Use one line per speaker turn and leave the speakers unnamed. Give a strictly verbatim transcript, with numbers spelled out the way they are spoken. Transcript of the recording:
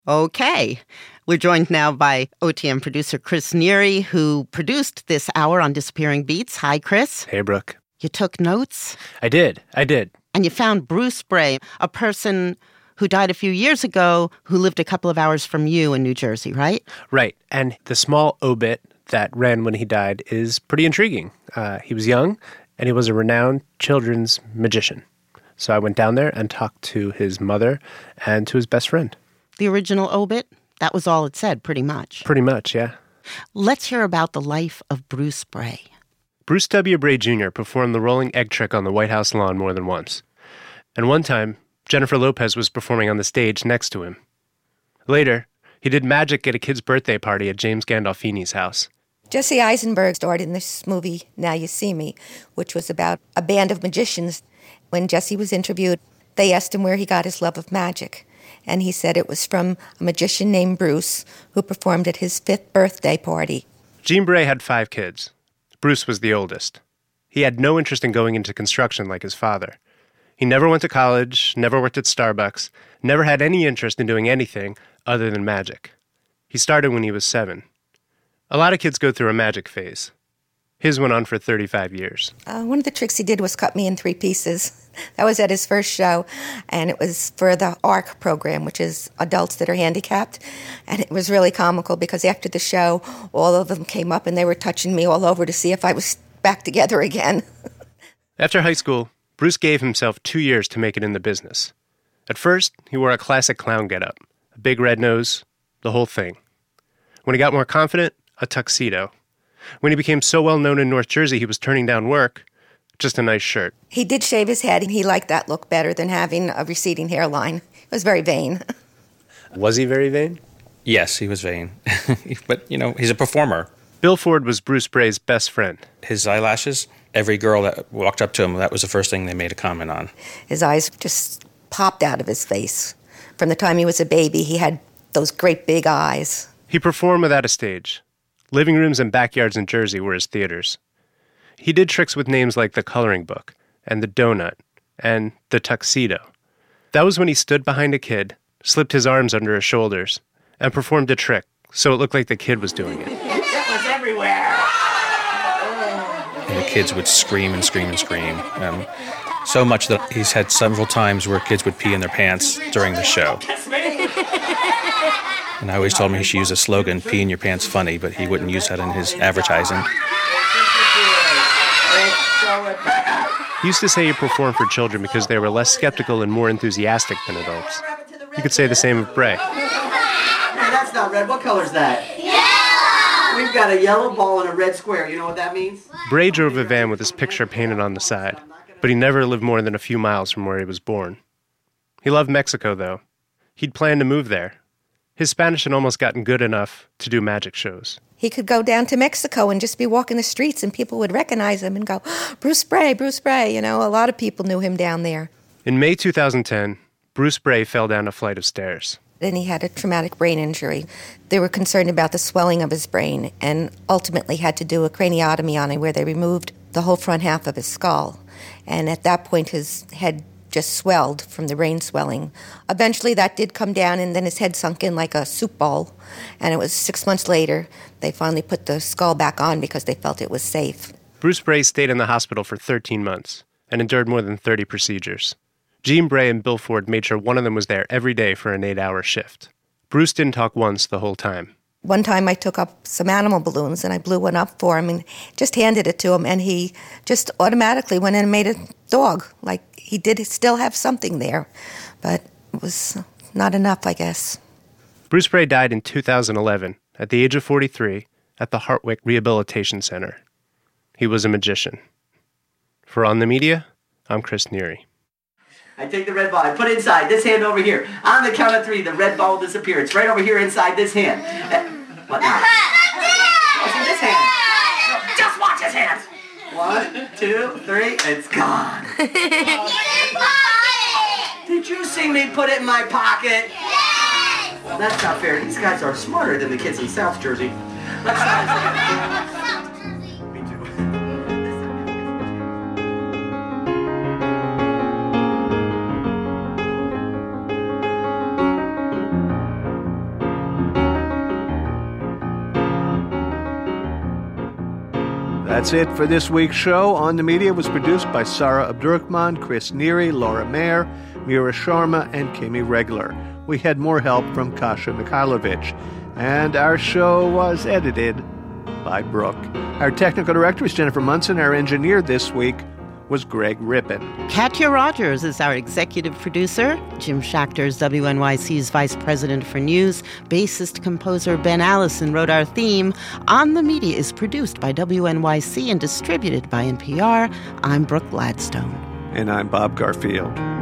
Okay. We're joined now by O T M producer Chris Neary, who produced this hour on Disappearing Beats. Hi, Chris.
Hey, Brooke.
You took notes?
I did. I did.
And you found Bruce Bray, a person who died a few years ago who lived a couple of hours from you in New Jersey, right?
Right. And the small obit that ran when he died is pretty intriguing. Uh, he was young, and he was a renowned children's magician. So I went down there and talked to his mother and to his best friend.
The original obit? That was all it said, pretty much.
Pretty much, yeah.
Let's hear about the life of Bruce Bray.
Bruce W. Bray Junior performed the rolling egg trick on the White House lawn more than once. And one time, Jennifer Lopez was performing on the stage next to him. Later, he did magic at a kid's birthday party at James Gandolfini's house.
Jesse Eisenberg starred in this movie, Now You See Me, which was about a band of magicians. When Jesse was interviewed, they asked him where he got his love of magic. And he said it was from a magician named Bruce, who performed at his fifth birthday party.
Gene Bray had five kids. Bruce was the oldest. He had no interest in going into construction like his father. He never went to college, never worked at Starbucks, never had any interest in doing anything other than magic. He started when he was seven. A lot of kids go through a magic phase. His went on for thirty-five years.
Uh, one of the tricks he did was cut me in three pieces. That was at his first show, and it was for the A R C program, which is adults that are handicapped. And it was really comical because after the show, all of them came up and they were touching me all over to see if I was back together again.
After high school, Bruce gave himself two years to make it in the business. At first, he wore a classic clown getup, a big red nose, the whole thing. When he got more confident, a tuxedo. When he became so well known in North Jersey he was turning down work, just a nice shirt.
He did shave his head, and he liked that look better than having a receding hairline. It was very vain.
Was he very vain?
Yes, he was vain. But, you know, he's a performer.
Bill Ford was Bruce Bray's best friend.
His eyelashes, every girl that walked up to him, that was the first thing they made a comment on.
His eyes just popped out of his face. From the time he was a baby, he had those great big eyes.
He performed without a stage. Living rooms and backyards in Jersey were his theaters. He did tricks with names like the Coloring Book, and the Donut, and the Tuxedo. That was when he stood behind a kid, slipped his arms under his shoulders, and performed a trick so it looked like the kid was doing it.
That was everywhere!
And the kids would scream and scream and scream. Um, so much that he's had several times where kids would pee in their pants during the show. And I always told him he should use a slogan, pee in your pants funny, but he wouldn't use that in his advertising.
He used to say he performed for children because they were less skeptical and more enthusiastic than adults. You could say the same of Bray.
Hey, that's not red. What color's that? Yellow! We've got a yellow ball and a red square. You know what that means?
Bray drove a van with his picture painted on the side, but he never lived more than a few miles from where he was born. He loved Mexico, though. He'd planned to move there. His Spanish had almost gotten good enough to do magic shows.
He could go down to Mexico and just be walking the streets and people would recognize him and go, Bruce Bray, Bruce Bray. You know, a lot of people knew him down there.
In May two thousand ten, Bruce Bray fell down a flight of stairs.
Then he had a traumatic brain injury. They were concerned about the swelling of his brain and ultimately had to do a craniotomy on him where they removed the whole front half of his skull. And at that point, his head just swelled from the brain swelling. Eventually that did come down and then his head sunk in like a soup bowl. And it was six months later they finally put the skull back on because they felt it was safe.
Bruce Bray stayed in the hospital for thirteen months and endured more than thirty procedures. Gene Bray and Bill Ford made sure one of them was there every day for an eight-hour shift. Bruce didn't talk once the whole time.
One time I took up some animal balloons and I blew one up for him and just handed it to him, and he just automatically went in and made a dog. Like he did still have something there, but it was not enough, I guess.
Bruce Bray died in two thousand eleven at the age of forty-three at the Hartwick Rehabilitation Center. He was a magician. For On the Media, I'm Chris Neary.
I take the red ball, I put it inside this hand over here. On the count of three, the red ball will disappear. It's right over here inside this hand. Uh, what now? What's in this hand? No, just watch his hands. One, two, three, it's gone. Did you see me put it in my pocket? Yes! Well, that's not fair. These guys are smarter than the kids in South Jersey. Let's try this again.
That's it for this week's show. On the Media was produced by Sarah Abdurrahman, Chris Neary, Laura Mayer, Mira Sharma, and Kimmy Regler. We had more help from Kasia Mikhailovich. And our show was edited by Brooke. Our technical director is Jennifer Munson. Our engineer this week was Greg Rippin.
Katya Rogers is our executive producer. Jim Schachter is W N Y C's vice president for news. Bassist composer Ben Allison wrote our theme. On the Media is produced by W N Y C and distributed by N P R. I'm Brooke Gladstone.
And I'm Bob Garfield.